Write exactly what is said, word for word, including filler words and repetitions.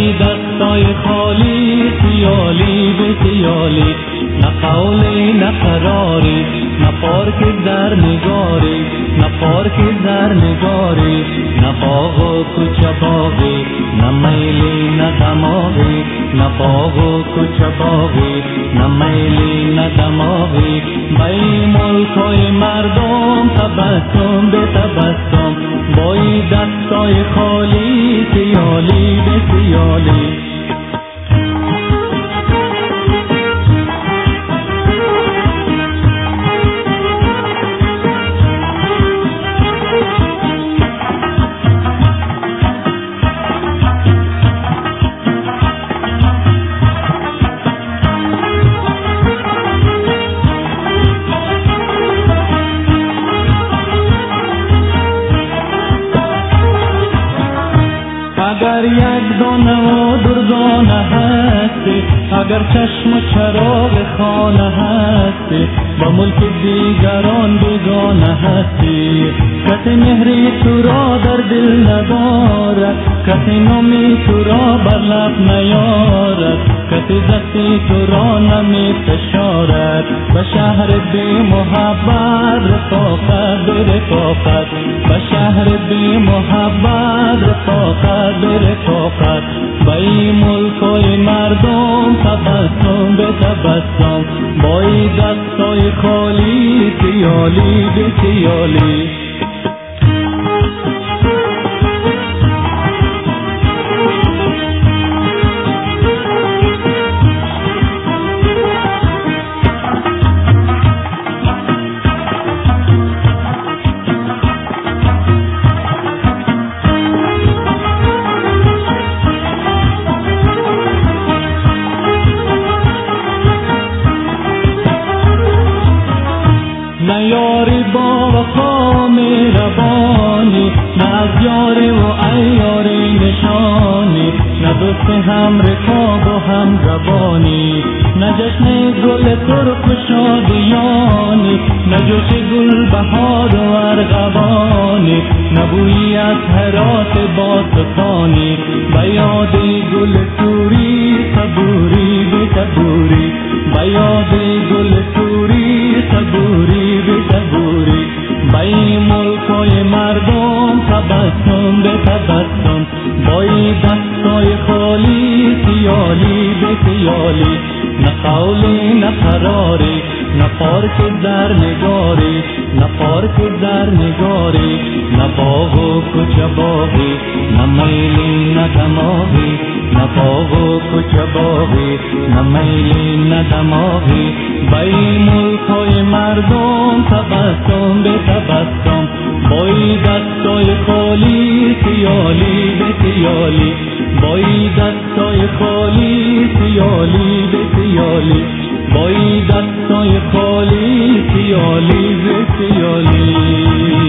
دستای خالی خیالی به خیالی، نه قولی نه قراری، نه پارک در نگاری، نه پارک در نگاری، نه باغ و کوچه باغی، نه میلی نه دماغی، نه باغ و کوچه باغی، نه میلی نه دماغی. بای ملکای مردم تبسم به تبسم، بای دستای خالی خیالی به خیالی. اگر یک دانه و دردانه هستی، اگر چشم و چراغ خانه هستی، با ملک دیگران بیگانه هستی. کسی مهری تو را در دل ندارد، کسی نامی تو را بر لب نیارد، کسی دستی تو را نمی فشارد. به شهر بی محبت رفاقت به رفاقت، به شهر بی محبت رفاقت به رفاقت. بای ملکای مردم تبسم به تبسم، بای دستای خالی خیالی به خیالی. نه یاری با وفا مهربانی، نه از یاری و عیاری نشانی، نه دوست هم رکاب و هم زبانی، نه جشن گل ترک و شادیانی، نه جوش گل بهار و ارغوانی، نه بویی از هرات باستانی. به یاد گل سوری صبوری به صبوری، به یاد گل سوری صبوری به صبوری. بای ملکای مردم تبسم به تبسم، بای دستای خالی خیالی به خیالی. نه قولی نه قراری، نه پارک در نگاری، نه پارک در نگاری، نه باغ و کوچه باغی، نه میلی نه دماغی، نه باغ و کوچه باغی، نه میلی نه دماغی. بای ملکای مردم تبسم به تبسم، بای دستای خالی خیالی به خیالی، بای دستای خالی خیالی به خیالی، بای دستای خالی خیالی به خیالی.